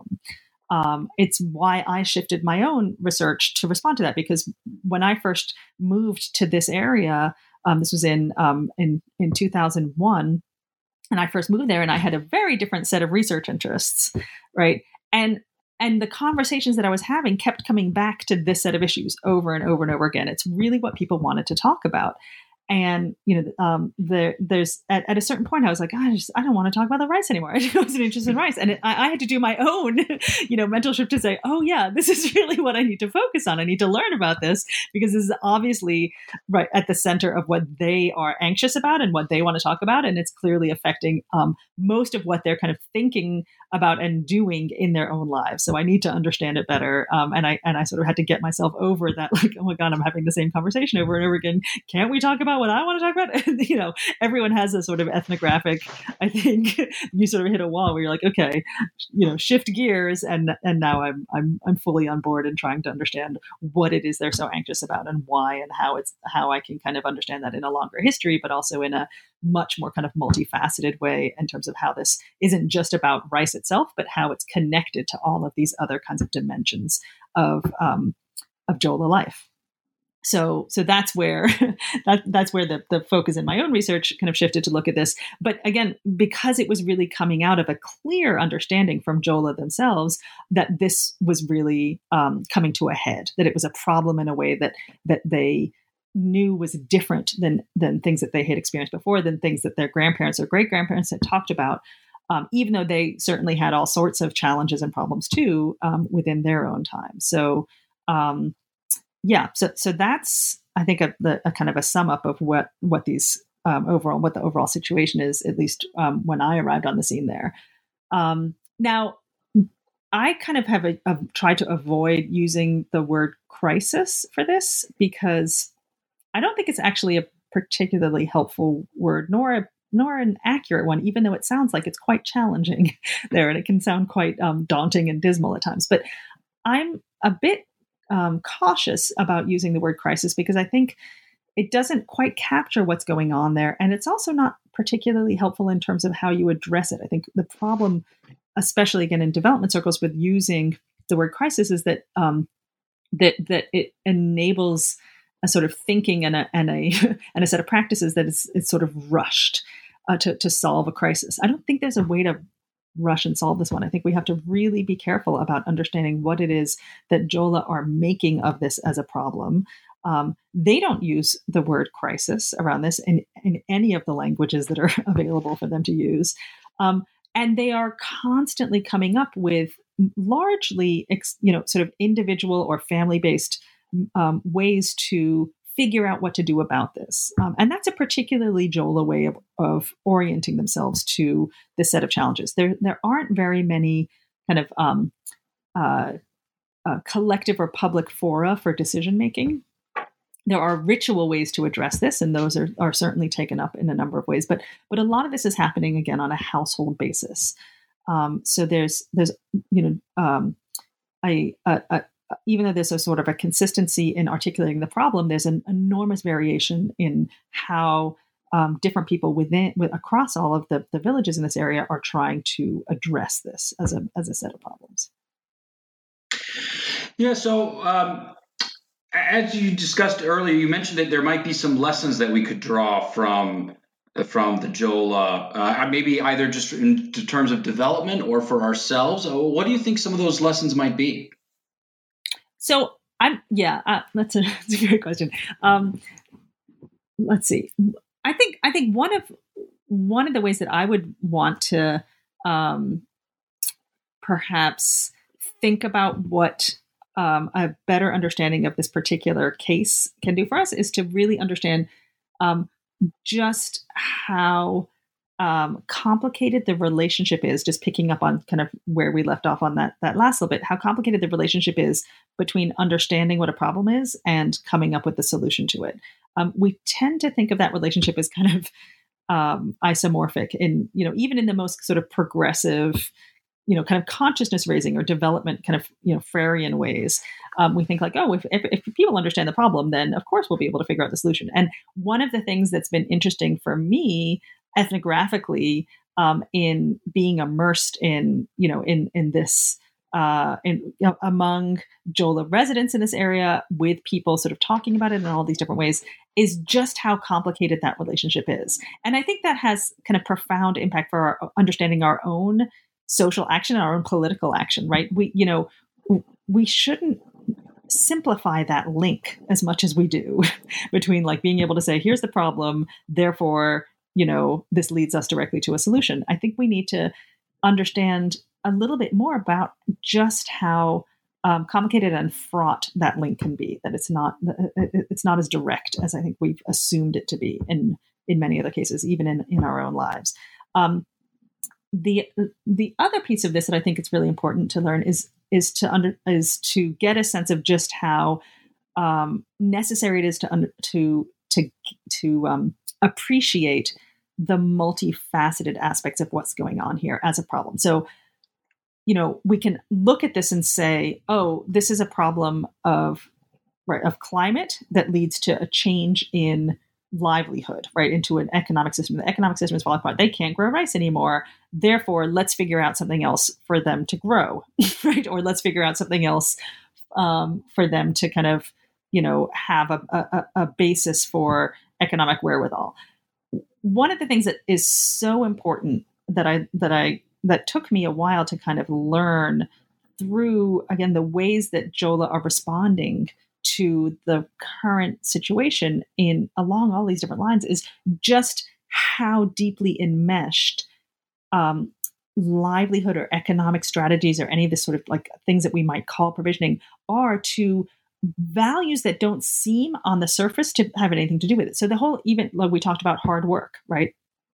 Um, it's why I shifted my own research to respond to that, because when I first moved to this area, um, this was in, um, in in two thousand one, and I first moved there, and I had a very different set of research interests, right? And and the conversations that I was having kept coming back to this set of issues over and over and over again. It's really what people wanted to talk about. And, you know, um, there, there's at, at a certain point, I was like, I just, I don't want to talk about the rice anymore. I wasn't interested in rice. And it, I, I had to do my own, you know, mental shift to say, oh yeah, this is really what I need to focus on. I need to learn about this, because this is obviously right at the center of what they are anxious about and what they want to talk about. And it's clearly affecting um, most of what they're kind of thinking about and doing in their own lives. So I need to understand it better. Um, and I, and I sort of had to get myself over that, like, oh my God, I'm having the same conversation over and over again. Can't we talk about what I want to talk about? And, you know, everyone has a sort of ethnographic, I think you sort of hit a wall where you're like, okay, you know, shift gears. And, and now I'm, I'm, I'm fully on board and trying to understand what it is they're so anxious about and why, and how it's, how I can kind of understand that in a longer history, but also in a much more kind of multifaceted way in terms of how this isn't just about rice itself, but how it's connected to all of these other kinds of dimensions of, um, of Jola life. So, so that's where that that's where the, the focus in my own research kind of shifted to look at this. But again, because it was really coming out of a clear understanding from JOLA themselves that this was really um, coming to a head, that it was a problem in a way that that they knew was different than than things that they had experienced before, than things that their grandparents or great grandparents had talked about. Um, even though they certainly had all sorts of challenges and problems too um, within their own time. So. Um, Yeah, so so that's I think a, the, a kind of a sum up of what what these um, overall what the overall situation is, at least um, when I arrived on the scene there. Um, now, I kind of have a, a, tried to avoid using the word crisis for this because I don't think it's actually a particularly helpful word, nor a nor an accurate one, even though it sounds like it's quite challenging there, and it can sound quite um, daunting and dismal at times. But I'm a bit Um, cautious about using the word crisis because I think it doesn't quite capture what's going on there. And it's also not particularly helpful in terms of how you address it. I think the problem, especially again in development circles with using the word crisis, is that um, that that it enables a sort of thinking and a and a and a set of practices that is, is sort of rushed uh, to, to solve a crisis. I don't think there's a way to rush and solve this one. I think we have to really be careful about understanding what it is that JOLA are making of this as a problem. Um, they don't use the word crisis around this in, in any of the languages that are available for them to use. Um, and they are constantly coming up with largely, ex, you know, sort of individual or family-based um, ways to figure out what to do about this. Um, and that's a particularly JOLA way of, of orienting themselves to this set of challenges. There, there aren't very many kind of um, uh, uh, collective or public fora for decision-making. There are ritual ways to address this, and those are, are certainly taken up in a number of ways. But, but a lot of this is happening, again, on a household basis. Um, so there's, there's you know, um, a, a, a even though there's a sort of a consistency in articulating the problem, there's an enormous variation in how um, different people within, with, across all of the, the villages in this area are trying to address this as a as a set of problems. Yeah. So um, as you discussed earlier, you mentioned that there might be some lessons that we could draw from from the JOLA, uh, maybe either just in terms of development or for ourselves. What do you think some of those lessons might be? So I'm, yeah, uh, that's a, that's a great question. Um, let's see. I think, I think one of, one of the ways that I would want to, um, perhaps think about what, um, a better understanding of this particular case can do for us is to really understand, um, just how, Um, complicated the relationship is, just picking up on kind of where we left off on that that last little bit, how complicated the relationship is between understanding what a problem is and coming up with the solution to it. Um, we tend to think of that relationship as kind of um, isomorphic in, you know, even in the most sort of progressive, you know, kind of consciousness raising or development kind of, you know, Freirean ways. Um, we think like, oh, if, if, if people understand the problem, then of course we'll be able to figure out the solution. And one of the things that's been interesting for me ethnographically, um, in being immersed in, you know, in in this, uh, in you know, among JOLA residents in this area, with people sort of talking about it in all these different ways, is just how complicated that relationship is. And I think that has kind of profound impact for our understanding our own social action, our own political action. Right? We, you know, we shouldn't simplify that link as much as we do between like being able to say, here's the problem, therefore, you know, this leads us directly to a solution. I think we need to understand a little bit more about just how um, complicated and fraught that link can be. That it's not it's not as direct as I think we've assumed it to be in in many other cases, even in in our own lives. Um, the the other piece of this that I think it's really important to learn is is to under is to get a sense of just how um, necessary it is to under, to to to um, appreciate the multifaceted aspects of what's going on here as a problem. So, you know, we can look at this and say, oh, this is a problem of, right, of climate that leads to a change in livelihood, right, into an economic system. The economic system is falling apart. They can't grow rice anymore. Therefore, let's figure out something else for them to grow, right? Or let's figure out something else um, for them to kind of, you know, have a, a, a basis for economic wherewithal. One of the things that is so important that I that I that took me a while to kind of learn through, again, the ways that JOLA are responding to the current situation in along all these different lines is just how deeply enmeshed um, livelihood or economic strategies or any of the sort of like things that we might call provisioning are to values that don't seem on the surface to have anything to do with it. So the whole, even like we talked about hard work, right?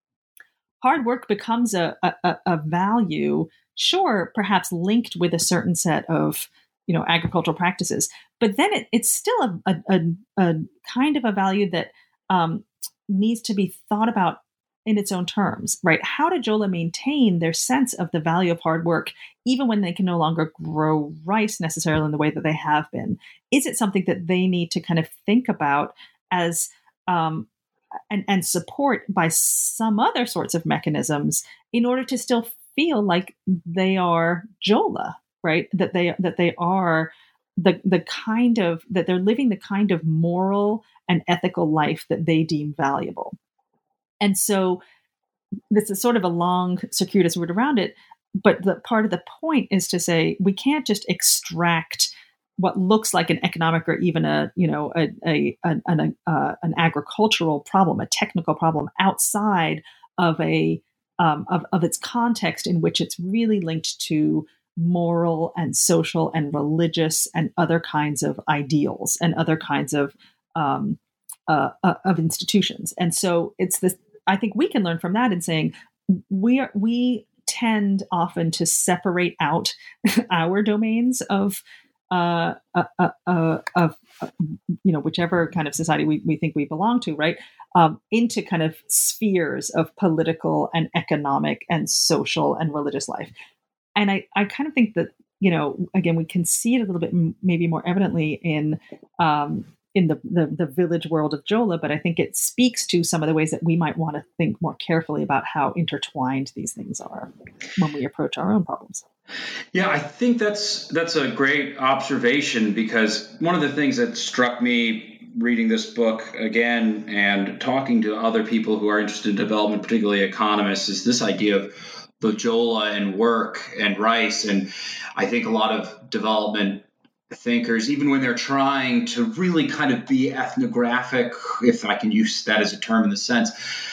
Hard work becomes a, a, a value, sure, perhaps linked with a certain set of, you know, agricultural practices, but then it, it's still a, a, a, a kind of a value that um, needs to be thought about in its own terms, right? How do JOLA maintain their sense of the value of hard work, even when they can no longer grow rice necessarily in the way that they have been? Is it something that they need to kind of think about as um, and, and support by some other sorts of mechanisms in order to still feel like they are JOLA, right? That they that they are the the kind of that they're living the kind of moral and ethical life that they deem valuable. And so this is sort of a long, circuitous route around it. But the part of the point is to say we can't just extract what looks like an economic or even a, you know, a, a, an, an, uh, an agricultural problem, a technical problem outside of a um, of, of its context in which it's really linked to moral and social and religious and other kinds of ideals and other kinds of um, uh, uh, of institutions. And so it's this. I think we can learn from that in saying we are we tend often to separate out our domains of uh, uh, uh, uh, of uh, you know whichever kind of society we, we think we belong to, right, um, into kind of spheres of political and economic and social and religious life. And I, I kind of think that, you know, again, we can see it a little bit m- maybe more evidently in um, in the, the the village world of JOLA, but I think it speaks to some of the ways that we might want to think more carefully about how intertwined these things are when we approach our own problems. Yeah, I think that's that's a great observation, because one of the things that struck me reading this book again and talking to other people who are interested in development, particularly economists, is this idea of the JOLA and work and rice. And I think a lot of development thinkers, even when they're trying to really kind of be ethnographic, if I can use that as a term in the sense,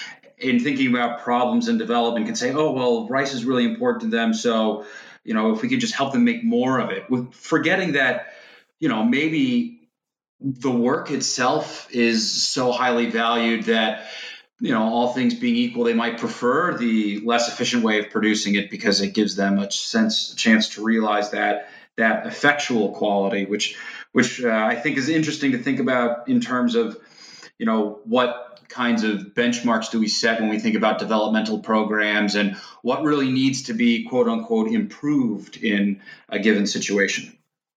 in thinking about problems in development, can say, oh, well, rice is really important to them, so, you know, if we could just help them make more of it, with forgetting that, you know, maybe the work itself is so highly valued that, you know, all things being equal, they might prefer the less efficient way of producing it because it gives them a sense, a chance to realize that that effectual quality, which, which uh, I think is interesting to think about in terms of, you know, what kinds of benchmarks do we set when we think about developmental programs and what really needs to be, quote unquote, improved in a given situation.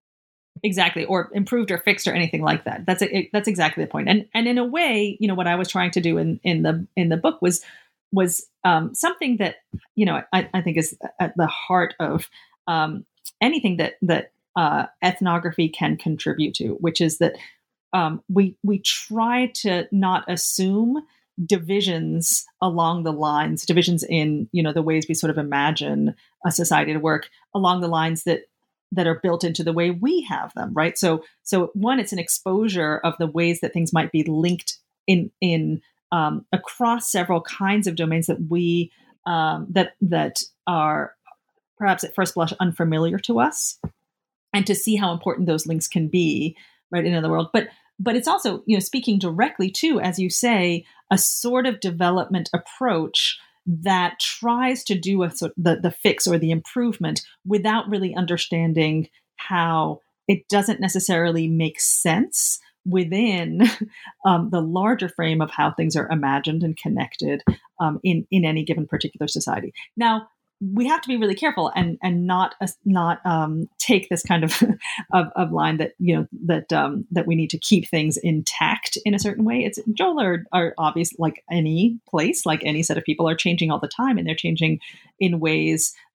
Exactly, or improved or fixed or anything like that. That's it, that's exactly the point. And and in a way, you know, what I was trying to do in, in the in the book was was um, something that, you know, I, I think is at the heart of um, anything that that uh, ethnography can contribute to, which is that um, we we try to not assume divisions along the lines, divisions in, you know, the ways we sort of imagine a society to work along the lines that that are built into the way we have them, right? So, so one, it's an exposure of the ways that things might be linked in in um, across several kinds of domains that we um, that that are perhaps at first blush unfamiliar to us, and to see how important those links can be, right, in the world. But but it's also, you know, speaking directly to, as you say, a sort of development approach that tries to do a sort the, the fix or the improvement without really understanding how it doesn't necessarily make sense within um, the larger frame of how things are imagined and connected um, in, in any given particular society. Now, we have to be really careful and and not uh, not um, take this kind of, of of line that, you know, that um, that we need to keep things intact in a certain way. It's JOLA are, are obvious, like any place, like any set of people, are changing all the time, and they're changing in ways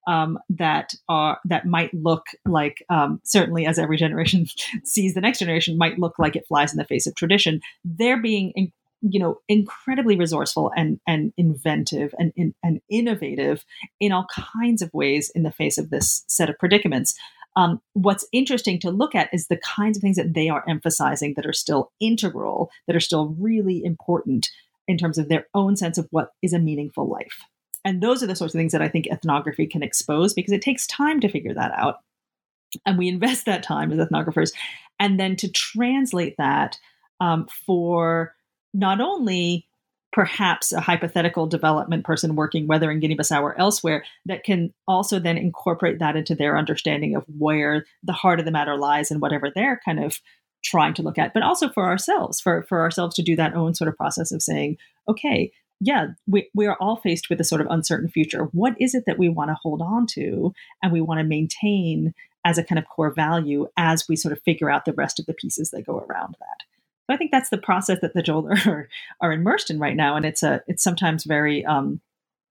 um, that are that might look like, um, certainly as every generation sees the next generation, might look like it flies in the face of tradition. They're being, in, you know, incredibly resourceful and and inventive and, and and innovative in all kinds of ways in the face of this set of predicaments. Um, what's interesting to look at is the kinds of things that they are emphasizing that are still integral, that are still really important in terms of their own sense of what is a meaningful life. And those are the sorts of things that I think ethnography can expose, because it takes time to figure that out. And we invest that time as ethnographers. And then to translate that um, for not only perhaps a hypothetical development person working, whether in Guinea-Bissau or elsewhere, that can also then incorporate that into their understanding of where the heart of the matter lies and whatever they're kind of trying to look at, but also for ourselves, for, for ourselves to do that own sort of process of saying, okay, yeah, we, we are all faced with a sort of uncertain future. What is it that we want to hold on to and we want to maintain as a kind of core value as we sort of figure out the rest of the pieces that go around that? So I think that's the process that the Joel are, are immersed in right now, and it's a it's sometimes very um,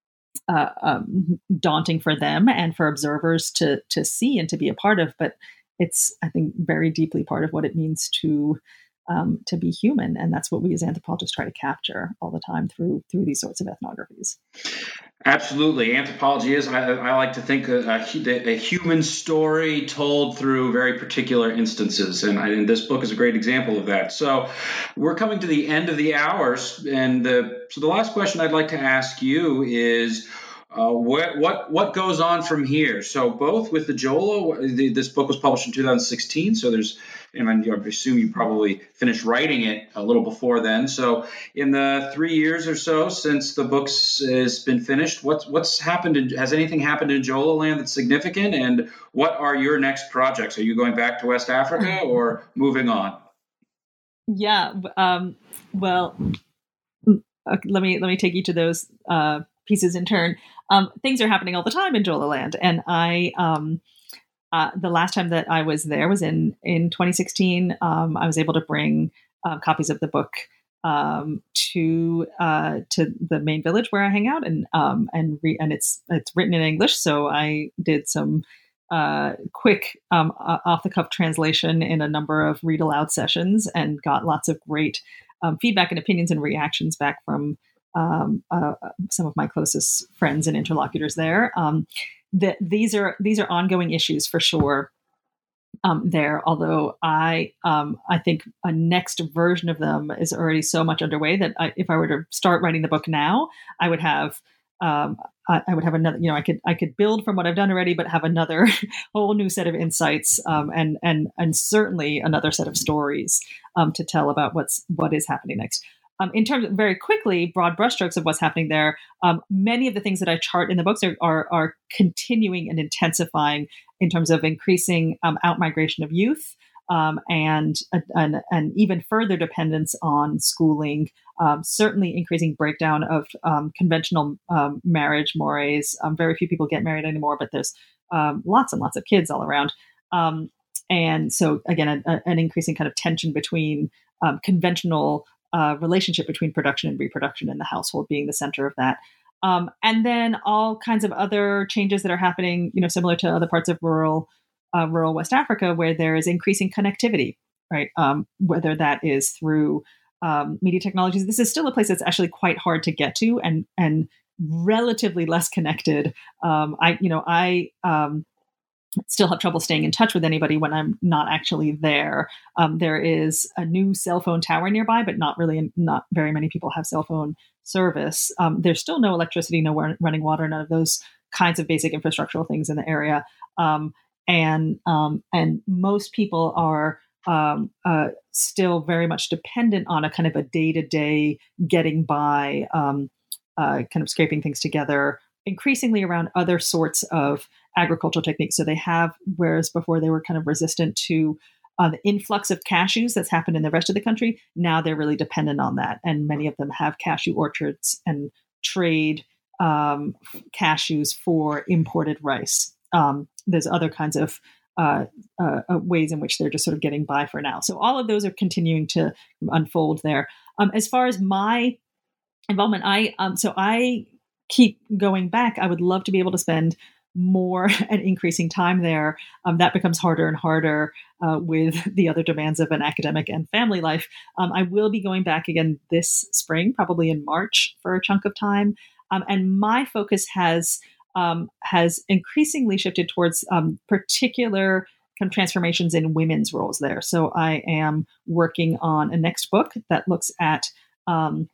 uh, um, daunting for them and for observers to to see and to be a part of. But it's, I think, very deeply part of what it means to um, to be human, and that's what we as anthropologists try to capture all the time through through these sorts of ethnographies. Absolutely. Anthropology is, I, I like to think, a, a, a human story told through very particular instances. And, I, and this book is a great example of that. So we're coming to the end of the hours. And the, so the last question I'd like to ask you is, uh, what, what, what goes on from here? So both with the Joel, the, this book was published in two thousand sixteen. So there's, and I assume you probably finished writing it a little before then. So in the three years or so since the book has been finished, what's what's happened? In, has anything happened in Jolaland that's significant? And what are your next projects? Are you going back to West Africa or moving on? Yeah. Um, well, let me let me take each of those uh, pieces in turn. Um, things are happening all the time in Jolaland, and I. Um, Uh, the last time that I was there was in, in twenty sixteen. Um, I was able to bring uh, copies of the book um, to uh, to the main village where I hang out, and um, and re- and it's it's written in English, so I did some uh, quick um, off the cuff translation in a number of read aloud sessions, and got lots of great um, feedback and opinions and reactions back from um, uh, some of my closest friends and interlocutors there. Um, that these are these are ongoing issues for sure um, there. Although I um, I think a next version of them is already so much underway that I, if I were to start writing the book now, I would have um, I, I would have another. You know, I could I could build from what I've done already, but have another whole new set of insights um, and and and certainly another set of stories um, to tell about what's what is happening next. Um, in terms of very quickly, broad brushstrokes of what's happening there, um, many of the things that I chart in the books are, are, are continuing and intensifying in terms of increasing um, outmigration of youth um, and an, an even further dependence on schooling, um, certainly increasing breakdown of um, conventional um, marriage mores. Um, very few people get married anymore, but there's um, lots and lots of kids all around. Um, and so, again, a, a, an increasing kind of tension between um, conventional Uh, relationship between production and reproduction in the household being the center of that. Um, and then all kinds of other changes that are happening, you know, similar to other parts of rural, uh, rural West Africa, where there is increasing connectivity, right? Um, whether that is through um, media technologies. This is still a place that's actually quite hard to get to and, and relatively less connected. Um, I, you know, I, um, still have trouble staying in touch with anybody when I'm not actually there. Um, there is a new cell phone tower nearby, but not really, not very many people have cell phone service. Um, there's still no electricity, no running water, none of those kinds of basic infrastructural things in the area. Um, and um, and most people are um, uh, still very much dependent on a kind of a day-to-day getting by, um, uh, kind of scraping things together, increasingly around other sorts of agricultural techniques. So they have, whereas before they were kind of resistant to uh, the influx of cashews that's happened in the rest of the country, now they're really dependent on that. And many of them have cashew orchards and trade um, cashews for imported rice. Um, there's other kinds of uh, uh, ways in which they're just sort of getting by for now. So all of those are continuing to unfold there. Um, as far as my involvement, I um, so I keep going back. I would love to be able to spend more and increasing time there, um, that becomes harder and harder uh, with the other demands of an academic and family life. Um, I will be going back again this spring, probably in March for a chunk of time. Um, and my focus has um, has increasingly shifted towards um, particular kind of transformations in women's roles there. So I am working on a next book that looks at um,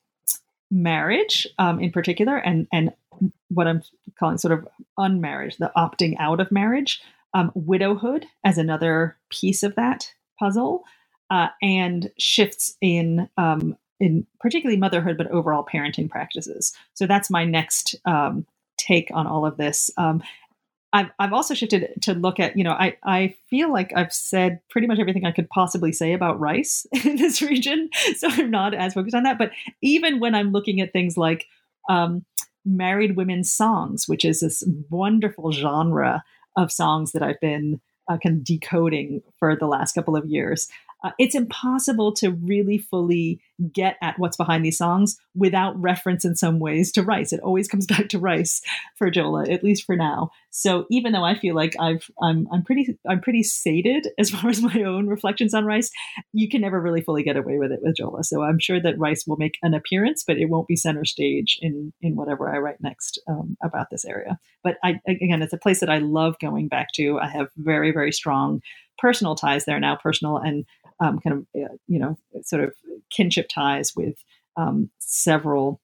marriage um, in particular, and and what I'm calling sort of unmarriage, the opting out of marriage, um, widowhood as another piece of that puzzle, uh, and shifts in um, in particularly motherhood, but overall parenting practices. So that's my next um, take on all of this. Um, I've I've also shifted to look at, you know, I, I feel like I've said pretty much everything I could possibly say about rice in this region. So I'm not as focused on that. But even when I'm looking at things like um, married women's songs, which is this wonderful genre of songs that I've been uh, kind of decoding for the last couple of years, uh, it's impossible to really fully get at what's behind these songs without reference in some ways to rice. It always comes back to rice for Jola, at least for now. So even though I feel like I've, I'm, I'm pretty, I'm pretty sated as far as my own reflections on rice, you can never really fully get away with it with Jola. So I'm sure that rice will make an appearance, but it won't be center stage in, in whatever I write next um, about this area. But I, again, it's a place that I love going back to. I have very, very strong personal ties there now, personal and um, kind of, uh, you know, sort of kinship ties with um, several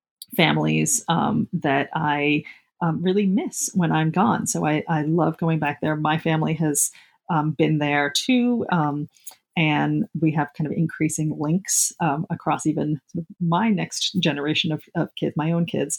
families um, that I um, really miss when I'm gone. So I, I love going back there. My family has um, been there too. Um, and we have kind of increasing links um, across even sort of my next generation of, of kids, my own kids.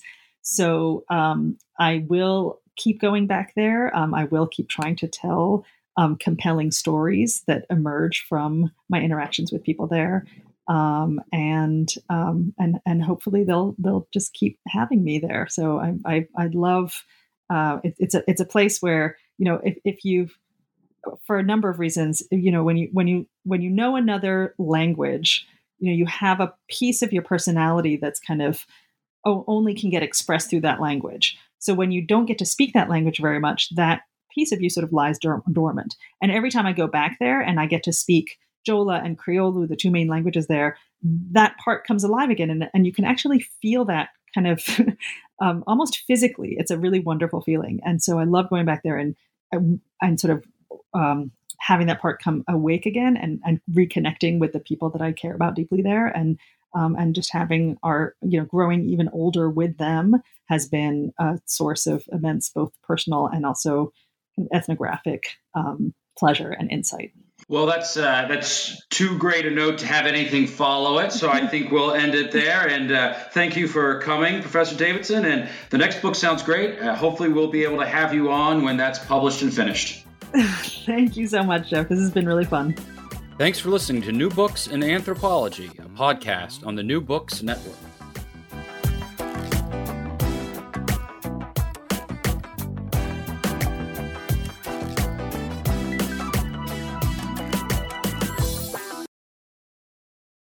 So um, I will keep going back there. Um, I will keep trying to tell um, compelling stories that emerge from my interactions with people there. Um, and, um, and, and hopefully they'll, they'll just keep having me there. So I, I, I love, uh, it, it's a, it's a place where, you know, if, if you've, for a number of reasons, you know, when you, when you, when you know another language, you know, you have a piece of your personality that's kind of, oh, only can get expressed through that language. So when you don't get to speak that language very much, that piece of you sort of lies dor- dormant. And every time I go back there and I get to speak Jola and Criollo, the two main languages there, that part comes alive again. And, and you can actually feel that kind of um, almost physically. It's a really wonderful feeling. And so I love going back there and, and sort of um, having that part come awake again and, and reconnecting with the people that I care about deeply there. And um, and just having our, you know, growing even older with them has been a source of immense, both personal and also ethnographic um, pleasure and insight. Well, that's uh, that's too great a note to have anything follow it. So I think we'll end it there. And uh, thank you for coming, Professor Davidson. And the next book sounds great. Uh, hopefully we'll be able to have you on when that's published and finished. Thank you so much, Jeff. This has been really fun. Thanks for listening to New Books in Anthropology, a podcast on the New Books Network.